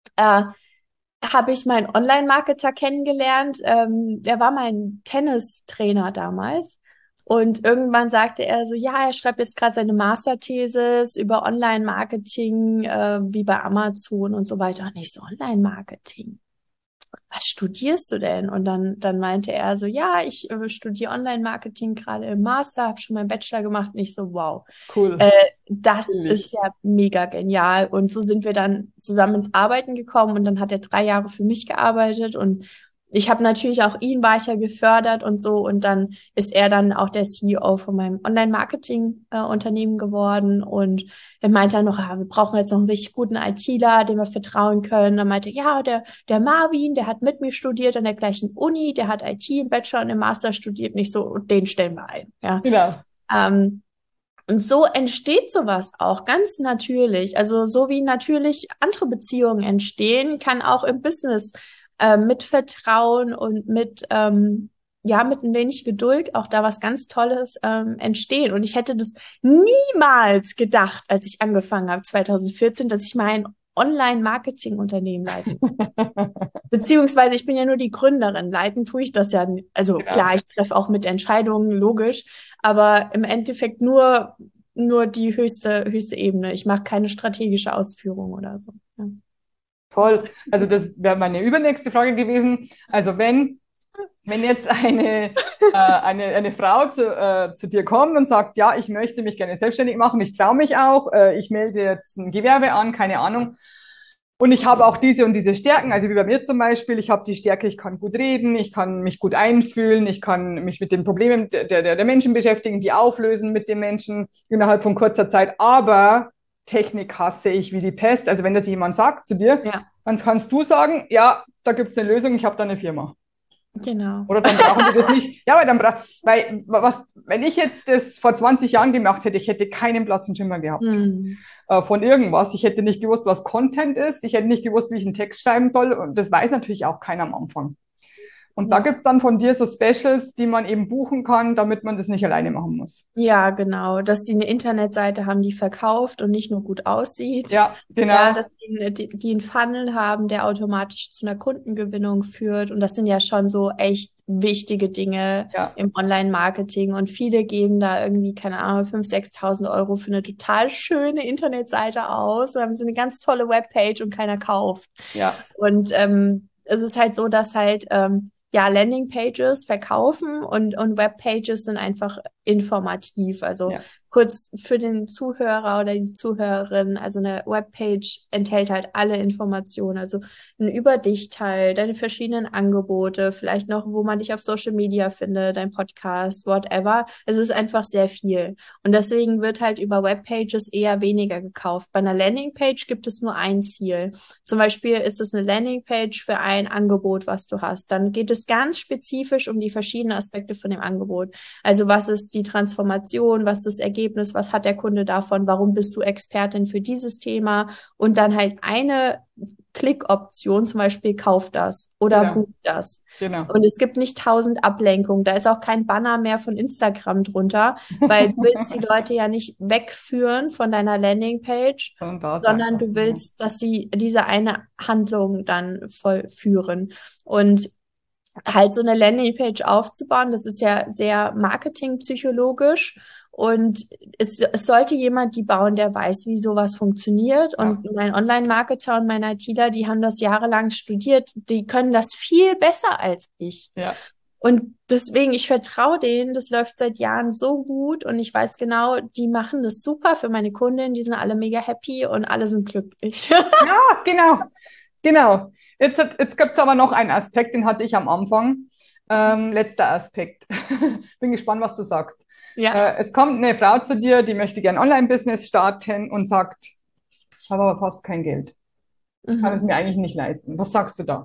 habe ich meinen Online-Marketer kennengelernt. Der war mein Tennistrainer damals. Und irgendwann sagte er so, ja, er schreibt jetzt gerade seine Masterthesis über Online-Marketing, wie bei Amazon und so weiter. Und ich so, Online-Marketing? Was studierst du denn? Und dann meinte er so, ja, ich studiere Online-Marketing gerade im Master, habe schon meinen Bachelor gemacht. Und ich so, wow, cool. Das ist ja mega genial. Und so sind wir dann zusammen ins Arbeiten gekommen und dann hat er 3 Jahre für mich gearbeitet und ich habe natürlich auch ihn weiter gefördert und so und dann ist er dann auch der CEO von meinem Online-Marketing-Unternehmen geworden und er meinte dann noch, wir brauchen jetzt noch einen richtig guten ITler, dem wir vertrauen können. Dann meinte ja, der Marvin, der hat mit mir studiert an der gleichen Uni, der hat IT im Bachelor und im Master studiert, nicht so, und den stellen wir ein. Ja. Genau. Und so entsteht sowas auch ganz natürlich. Also so wie natürlich andere Beziehungen entstehen, kann auch im Business mit Vertrauen und mit ein wenig Geduld auch da was ganz Tolles entstehen. Und ich hätte das niemals gedacht, als ich angefangen habe, 2014, dass ich mein Online-Marketing-Unternehmen leiten. Beziehungsweise ich bin ja nur die Gründerin. Leiten tue ich das ja. Also genau. Klar, ich treffe auch mit Entscheidungen, logisch, aber im Endeffekt nur die höchste Ebene. Ich mache keine strategische Ausführung oder so. Ja. Toll. Also das wäre meine übernächste Frage gewesen. Also wenn jetzt eine Frau zu dir kommt und sagt, ja, ich möchte mich gerne selbstständig machen, ich traue mich auch, ich melde jetzt ein Gewerbe an, keine Ahnung. Und ich habe auch diese und diese Stärken, also wie bei mir zum Beispiel, ich habe die Stärke, ich kann gut reden, ich kann mich gut einfühlen, ich kann mich mit den Problemen der Menschen beschäftigen, die auflösen mit den Menschen innerhalb von kurzer Zeit, aber Technik hasse ich wie die Pest. Also wenn das jemand sagt zu dir, dann kannst du sagen, ja, da gibt's eine Lösung, ich habe da eine Firma. Genau. Oder dann brauchen wir das nicht. Ja, aber weil wenn ich jetzt das vor 20 Jahren gemacht hätte, ich hätte keinen blassen Schimmer gehabt Hm. von irgendwas. Ich hätte nicht gewusst, was Content ist. Ich hätte nicht gewusst, wie ich einen Text schreiben soll. Und das weiß natürlich auch keiner am Anfang. Und da Ja. gibt es dann von dir so Specials, die man eben buchen kann, damit man das nicht alleine machen muss. Ja, genau. Dass sie eine Internetseite haben, die verkauft und nicht nur gut aussieht. Ja, Ja, genau. dass die einen Funnel haben, der automatisch zu einer Kundengewinnung führt. Und das sind ja schon so echt wichtige Dinge Ja, im Online-Marketing. Und viele geben da irgendwie, keine Ahnung, 5.000, 6.000 Euro für eine total schöne Internetseite aus. Dann haben sie eine ganz tolle Webpage und keiner kauft. ja, Und es ist halt so, dass halt ja Landingpages verkaufen und Webpages sind einfach informativ. Also ja, kurz für den Zuhörer oder die Zuhörerin, also eine Webpage enthält halt alle Informationen, also ein über dich Teil, deine verschiedenen Angebote, vielleicht noch, wo man dich auf Social Media findet, dein Podcast, whatever. Es ist einfach sehr viel. Und deswegen wird halt über Webpages eher weniger gekauft. Bei einer Landingpage gibt es nur ein Ziel. Zum Beispiel ist es eine Landingpage für ein Angebot, was du hast. Dann geht es ganz spezifisch um die verschiedenen Aspekte von dem Angebot. Also was ist die Transformation, was ist das Ergebnis, was hat der Kunde davon, warum bist du Expertin für dieses Thema und dann halt eine Klickoption, zum Beispiel kauf das oder genau, buch das. genau. Und es gibt nicht 1.000 Ablenkungen. Da ist auch kein Banner mehr von Instagram drunter, weil du willst die Leute ja nicht wegführen von deiner Landingpage, Und da sein sondern du lassen, ja. willst, dass sie diese eine Handlung dann vollführen. Und halt so eine Landingpage aufzubauen, das ist ja sehr marketingpsychologisch. Und es sollte jemand die bauen, der weiß, wie sowas funktioniert. Ja, Und mein Online-Marketer und mein ITler, die haben das jahrelang studiert, die können das viel besser als ich. ja. Und deswegen, ich vertraue denen, das läuft seit Jahren so gut und ich weiß genau, die machen das super für meine Kunden, die sind alle mega happy und alle sind glücklich. Ja, genau, genau. Jetzt gibt es aber noch einen Aspekt, den hatte ich am Anfang. Letzter Aspekt. Bin gespannt, was du sagst. Ja. Es kommt eine Frau zu dir, die möchte gerne Online-Business starten und sagt, ich habe aber fast kein Geld. Ich kann es Mhm. mir eigentlich nicht leisten. Was sagst du da?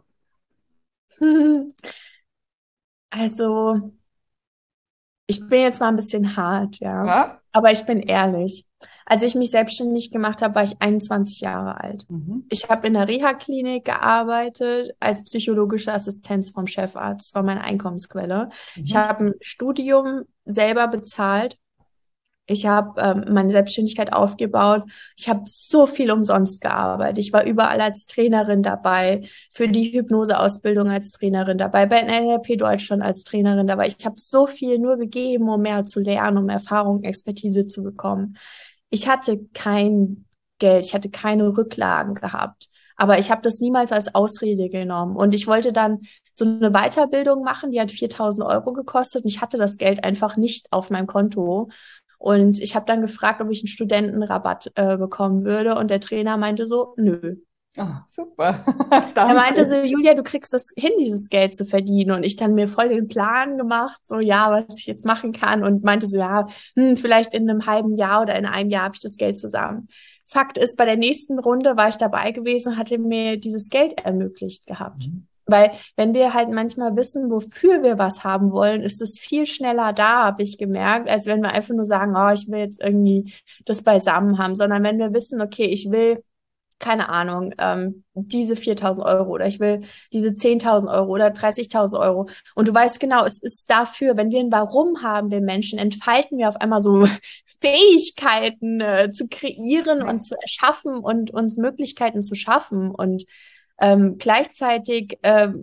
Also, ich bin jetzt mal ein bisschen hart, ja. Ja? Aber ich bin ehrlich. Als ich mich selbstständig gemacht habe, war ich 21 Jahre alt. Mhm. Ich habe in der Reha-Klinik gearbeitet als psychologische Assistenz vom Chefarzt. Das war meine Einkommensquelle. Ich Mhm. habe ein Studium selber bezahlt. Ich habe meine Selbstständigkeit aufgebaut. Ich habe so viel umsonst gearbeitet. Ich war überall als Trainerin dabei, für die Hypnoseausbildung als Trainerin dabei, bei NLP Deutschland als Trainerin dabei. Ich habe so viel nur gegeben, um mehr zu lernen, um Erfahrung, Expertise zu bekommen. Ich hatte kein Geld, ich hatte keine Rücklagen gehabt. Aber ich habe das niemals als Ausrede genommen. Und ich wollte dann so eine Weiterbildung machen, die hat 4.000 Euro gekostet. Und ich hatte das Geld einfach nicht auf meinem Konto. Und ich habe dann gefragt, ob ich einen Studentenrabatt bekommen würde. Und der Trainer meinte so, nö. Ah, super. Er meinte so, Danke. Julia, du kriegst das hin, dieses Geld zu verdienen. Und ich dann mir voll den Plan gemacht, so ja, was ich jetzt machen kann. Und meinte so, ja, vielleicht in einem halben Jahr oder in einem Jahr habe ich das Geld zusammen. Fakt ist, bei der nächsten Runde war ich dabei gewesen und hatte mir dieses Geld ermöglicht gehabt. Mhm. Weil wenn wir halt manchmal wissen, wofür wir was haben wollen, ist es viel schneller da, habe ich gemerkt, als wenn wir einfach nur sagen, oh, ich will jetzt irgendwie das beisammen haben, sondern wenn wir wissen, okay, ich will, keine Ahnung, diese 4.000 Euro oder ich will diese 10.000 Euro oder 30.000 Euro und du weißt genau, es ist dafür, wenn wir ein Warum haben, wir Menschen, entfalten wir auf einmal so Fähigkeiten zu kreieren und Ja. zu erschaffen und uns Möglichkeiten zu schaffen und gleichzeitig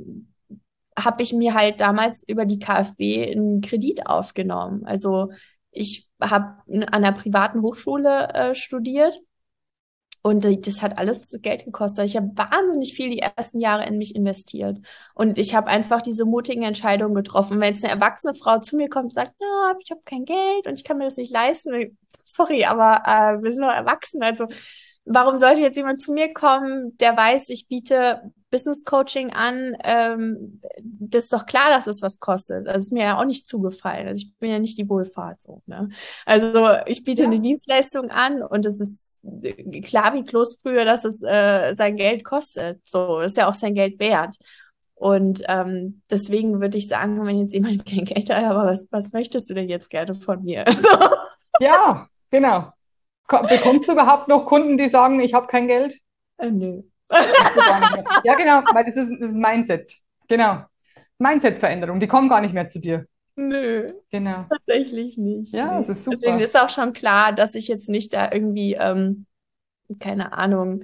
habe ich mir halt damals über die KfW einen Kredit aufgenommen. Also ich habe an einer privaten Hochschule studiert und das hat alles Geld gekostet. Ich habe wahnsinnig viel die ersten Jahre in mich investiert. Und ich habe einfach diese mutigen Entscheidungen getroffen. Wenn jetzt eine erwachsene Frau zu mir kommt und sagt, ja, ich habe kein Geld und ich kann mir das nicht leisten, sorry, aber wir sind doch erwachsen. Also warum sollte jetzt jemand zu mir kommen, der weiß, ich biete Business Coaching an? Das ist doch klar, dass es was kostet. Das ist mir ja auch nicht zugefallen. Also ich bin ja nicht die Wohlfahrt so, ne? Also ich biete eine Ja. Dienstleistung an und es ist klar wie Kloßbrühe, dass es sein Geld kostet. So, ist ja auch sein Geld wert. Und deswegen würde ich sagen, wenn jetzt jemand kein Geld hat, aber was möchtest du denn jetzt gerne von mir? So. Ja, genau. Bekommst du überhaupt noch Kunden, die sagen, ich habe kein Geld? Nö. Hast du gar nicht mehr. Ja, genau, weil das ist Mindset. Genau. Mindset-Veränderung, die kommen gar nicht mehr zu dir. Nö, Genau. tatsächlich nicht. Ja, das Nee. ist Deswegen super. ist auch schon klar, dass ich jetzt nicht da irgendwie, keine Ahnung,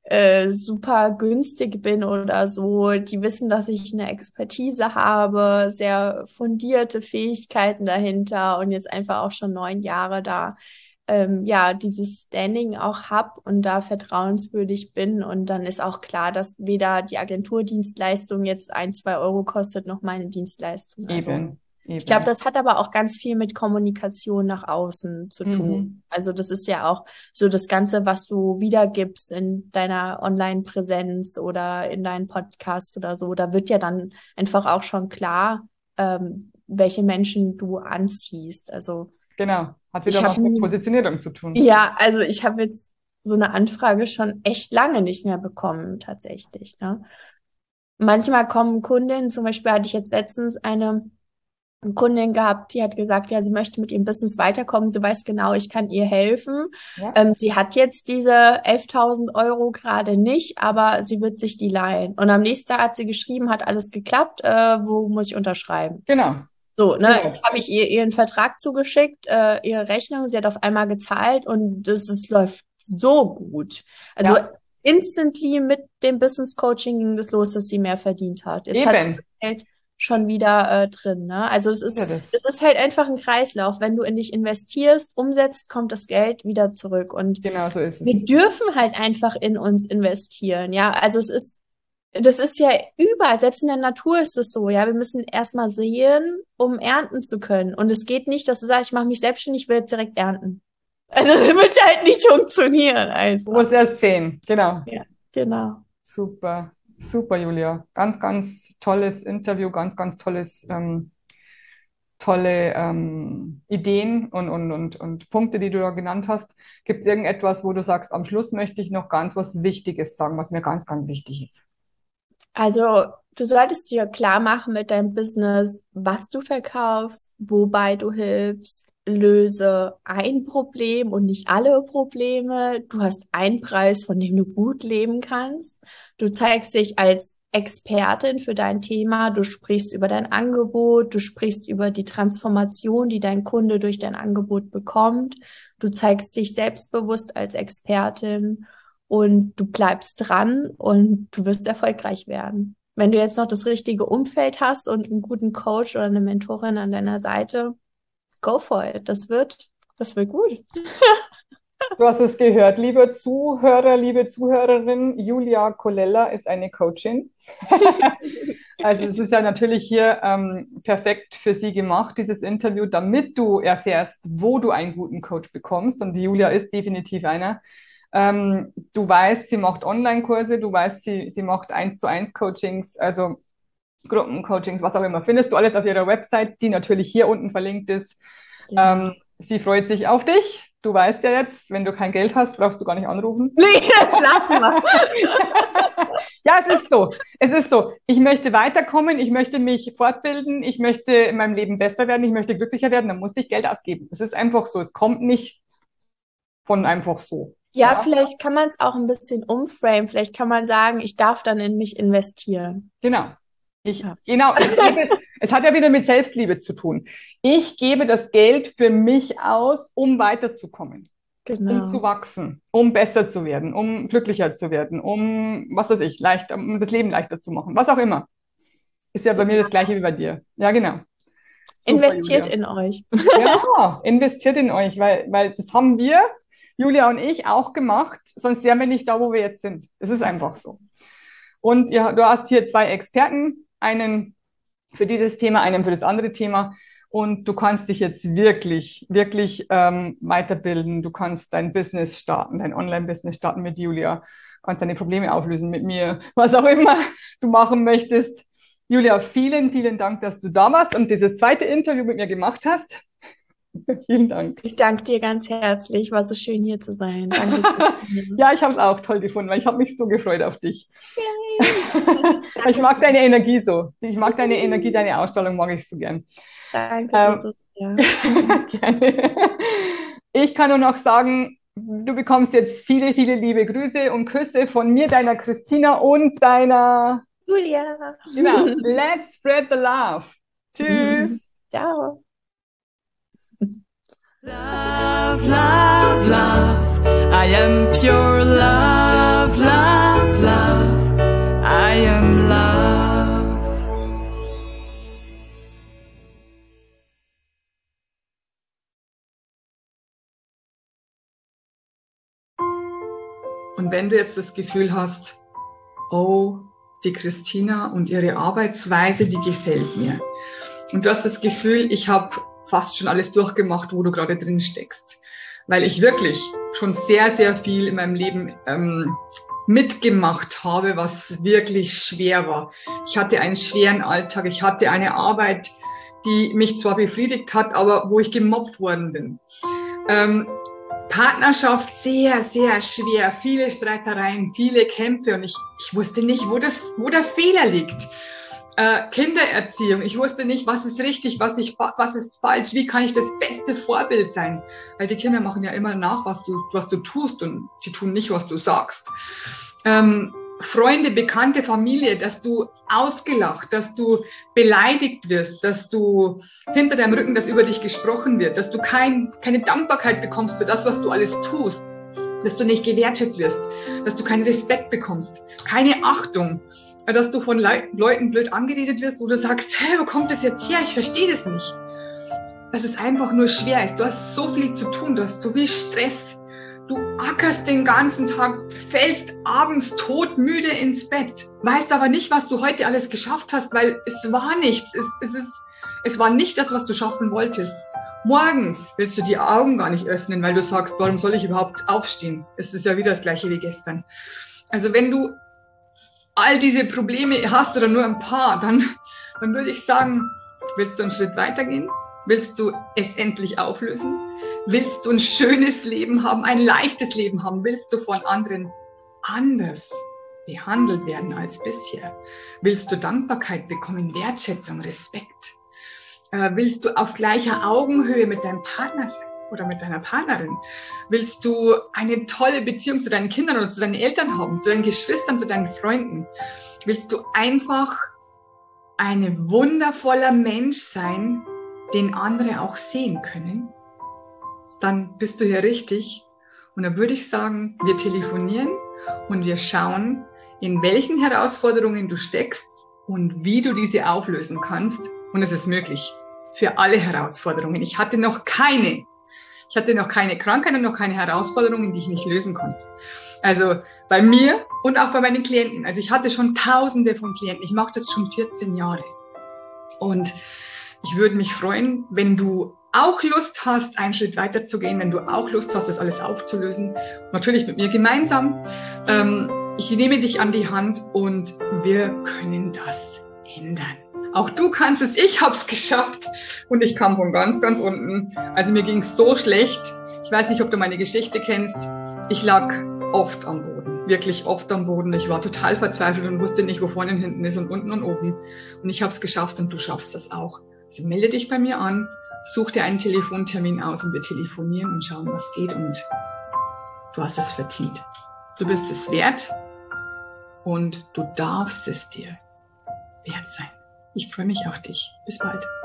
super günstig bin oder so. Die wissen, dass ich eine Expertise habe, sehr fundierte Fähigkeiten dahinter und jetzt einfach auch schon 9 Jahre da, ja, dieses Standing auch hab und da vertrauenswürdig bin. Und dann ist auch klar, dass weder die Agenturdienstleistung jetzt 1, 2 Euro kostet, noch meine Dienstleistung. Also Eben, ich glaube, eben. das hat aber auch ganz viel mit Kommunikation nach außen zu tun. Mhm. Also das ist ja auch so das Ganze, was du wiedergibst in deiner Online-Präsenz oder in deinen Podcasts oder so. Da wird ja dann einfach auch schon klar, welche Menschen du anziehst. Also Genau. Hat ich wieder was habe, mit Positionierung zu tun. ja, also ich habe jetzt so eine Anfrage schon echt lange nicht mehr bekommen, tatsächlich, ne? Manchmal kommen Kundinnen, zum Beispiel hatte ich jetzt letztens eine Kundin gehabt, die hat gesagt, ja, sie möchte mit ihrem Business weiterkommen. Sie weiß genau, ich kann ihr helfen. Ja, Sie hat jetzt diese 11.000 Euro gerade nicht, aber sie wird sich die leihen. Und am nächsten Tag hat sie geschrieben, hat alles geklappt, wo muss ich unterschreiben? genau. So, ne, Sowas. habe ich ihr ihren Vertrag zugeschickt, ihre Rechnung, sie hat auf einmal gezahlt und läuft so gut. Also Ja, instantly mit dem Business Coaching ging das los, dass sie mehr verdient hat. Jetzt hat sie das eben. Geld schon wieder drin, ne? Also Ja, das. es ist halt einfach ein Kreislauf. Wenn du in dich investierst, umsetzt, kommt das Geld wieder zurück. Und Genau so ist es. wir dürfen halt einfach in uns investieren, ja. Also das ist ja überall, selbst in der Natur ist es so, ja. Wir müssen erstmal sehen, um ernten zu können. Und es geht nicht, dass du sagst, ich mache mich selbstständig, ich will jetzt direkt ernten. Also das wird halt nicht funktionieren Du musst einfach. erst sehen. Genau. Ja, genau. Super. Super, Julia. Ganz, ganz tolles Interview, ganz, ganz tolle Ideen und Punkte, die du da genannt hast. Gibt es irgendetwas, wo du sagst, am Schluss möchte ich noch ganz was Wichtiges sagen, was mir ganz, ganz wichtig ist? Also, du solltest dir klar machen mit deinem Business, was du verkaufst, wobei du hilfst. Löse ein Problem und nicht alle Probleme. Du hast einen Preis, von dem du gut leben kannst. Du zeigst dich als Expertin für dein Thema. Du sprichst über dein Angebot. Du sprichst über die Transformation, die dein Kunde durch dein Angebot bekommt. Du zeigst dich selbstbewusst als Expertin und du bleibst dran und du wirst erfolgreich werden. Wenn du jetzt noch das richtige Umfeld hast und einen guten Coach oder eine Mentorin an deiner Seite, go for it. Das wird gut. Du hast es gehört, liebe Zuhörer, liebe Zuhörerin. Julia Colella ist eine Coachin. Also es ist ja natürlich hier perfekt für sie gemacht, dieses Interview, damit du erfährst, wo du einen guten Coach bekommst. Und die Julia ist definitiv einer. Du weißt, sie macht Online-Kurse, du weißt, sie macht 1:1 Coachings, also Gruppencoachings, was auch immer. Findest du alles auf ihrer Website, die natürlich hier unten verlinkt ist. Genau. Sie freut sich auf dich. Du weißt ja jetzt, wenn du kein Geld hast, brauchst du gar nicht anrufen. Nee, das lassen wir. Ja, es ist so. Es ist so. Ich möchte weiterkommen, ich möchte mich fortbilden, ich möchte in meinem Leben besser werden, ich möchte glücklicher werden, dann muss ich Geld ausgeben. Es ist einfach so. Es kommt nicht von einfach so. Ja, Ja, vielleicht kann man es auch ein bisschen umframen. Vielleicht kann man sagen, ich darf dann in mich investieren. genau. Ja. Ich gebe es hat ja wieder mit Selbstliebe zu tun. Ich gebe das Geld für mich aus, um weiterzukommen, um zu Genau. wachsen, um besser zu werden, um glücklicher zu werden, um, was weiß ich, leichter, um das Leben leichter zu machen, was auch immer. Ist ja bei mir das Gleiche wie bei dir. Ja, genau. Super, Investiert Julia. in euch. Ja, investiert in euch, weil das haben wir, Julia und ich, auch gemacht, sonst wären wir nicht da, wo wir jetzt sind. Es ist einfach so. Und ja, du hast hier zwei Experten, einen für dieses Thema, einen für das andere Thema. Und du kannst dich jetzt wirklich, wirklich weiterbilden. Du kannst dein Business starten, dein Online-Business starten mit Julia. Kannst deine Probleme auflösen mit mir, was auch immer du machen möchtest. Julia, vielen, vielen Dank, dass du da warst und dieses zweite Interview mit mir gemacht hast. Vielen Dank. Ich danke dir ganz herzlich. War so schön hier zu sein. Danke. Ja, ich habe es auch toll gefunden, weil ich habe mich so gefreut auf dich. Ich mag deine Energie so. Ich mag deine Energie, deine Ausstrahlung mag ich so gern. Danke dir so sehr. Gerne. Ich kann nur noch sagen, du bekommst jetzt viele, viele liebe Grüße und Küsse von mir, deiner Christina und deiner Julia. Genau. Let's spread the love. Tschüss. Ciao. Love, love, love. I am pure love, love, love. I am love. Und wenn du jetzt das Gefühl hast, oh, die Christina und ihre Arbeitsweise, die gefällt mir. Und du hast das Gefühl, ich habe fast schon alles durchgemacht, wo du gerade drin steckst. Weil ich wirklich schon sehr, sehr viel in meinem Leben mitgemacht habe, was wirklich schwer war. Ich hatte einen schweren Alltag, ich hatte eine Arbeit, die mich zwar befriedigt hat, aber wo ich gemobbt worden bin. Partnerschaft sehr, sehr schwer, viele Streitereien, viele Kämpfe und ich wusste nicht, wo der Fehler liegt. Kindererziehung, ich wusste nicht, was ist richtig, was ist falsch, wie kann ich das beste Vorbild sein? Weil die Kinder machen ja immer nach, was du tust und sie tun nicht, was du sagst. Freunde, Bekannte, Familie, dass du ausgelacht, dass du beleidigt wirst, dass du hinter deinem Rücken, dass über dich gesprochen wird, dass du keine Dankbarkeit bekommst für das, was du alles tust, dass du nicht gewertschätzt wirst, dass du keinen Respekt bekommst, keine Achtung, dass du von Leuten blöd angeredet wirst, wo du sagst, hä, wo kommt das jetzt her? Ich verstehe das nicht. Dass es einfach nur schwer ist. Du hast so viel zu tun, du hast so viel Stress. Du ackerst den ganzen Tag, fällst abends todmüde ins Bett, weißt aber nicht, was du heute alles geschafft hast, weil es war nichts. Es war nicht das, was du schaffen wolltest. Morgens willst du die Augen gar nicht öffnen, weil du sagst, warum soll ich überhaupt aufstehen? Es ist ja wieder das Gleiche wie gestern. Also wenn du all diese Probleme hast oder nur ein paar, dann würde ich sagen, willst du einen Schritt weitergehen? Willst du es endlich auflösen? Willst du ein schönes Leben haben, ein leichtes Leben haben? Willst du von anderen anders behandelt werden als bisher? Willst du Dankbarkeit bekommen, Wertschätzung, Respekt? Willst du auf gleicher Augenhöhe mit deinem Partner sein oder mit deiner Partnerin? Willst du eine tolle Beziehung zu deinen Kindern oder zu deinen Eltern haben, zu deinen Geschwistern, zu deinen Freunden? Willst du einfach ein wundervoller Mensch sein, den andere auch sehen können? Dann bist du hier richtig. Und dann würde ich sagen, wir telefonieren und wir schauen, in welchen Herausforderungen du steckst und wie du diese auflösen kannst. Und es ist möglich. Für alle Herausforderungen. Ich hatte noch keine Krankheit und noch keine Herausforderungen, die ich nicht lösen konnte. Also bei mir und auch bei meinen Klienten. Also ich hatte schon Tausende von Klienten. Ich mache das schon 14 Jahre. Und ich würde mich freuen, wenn du auch Lust hast, einen Schritt weiter zu gehen, wenn du auch Lust hast, das alles aufzulösen. Natürlich mit mir gemeinsam. Ich nehme dich an die Hand und wir können das ändern. Auch du kannst es, ich habe es geschafft und ich kam von ganz, ganz unten. Also mir ging es so schlecht. Ich weiß nicht, ob du meine Geschichte kennst. Ich lag oft am Boden, wirklich oft am Boden. Ich war total verzweifelt und wusste nicht, wo vorne und hinten ist und unten und oben. Und ich habe es geschafft und du schaffst das auch. Also melde dich bei mir an, such dir einen Telefontermin aus und wir telefonieren und schauen, was geht. Und du hast es verdient. Du bist es wert und du darfst es dir wert sein. Ich freue mich auf dich. Bis bald.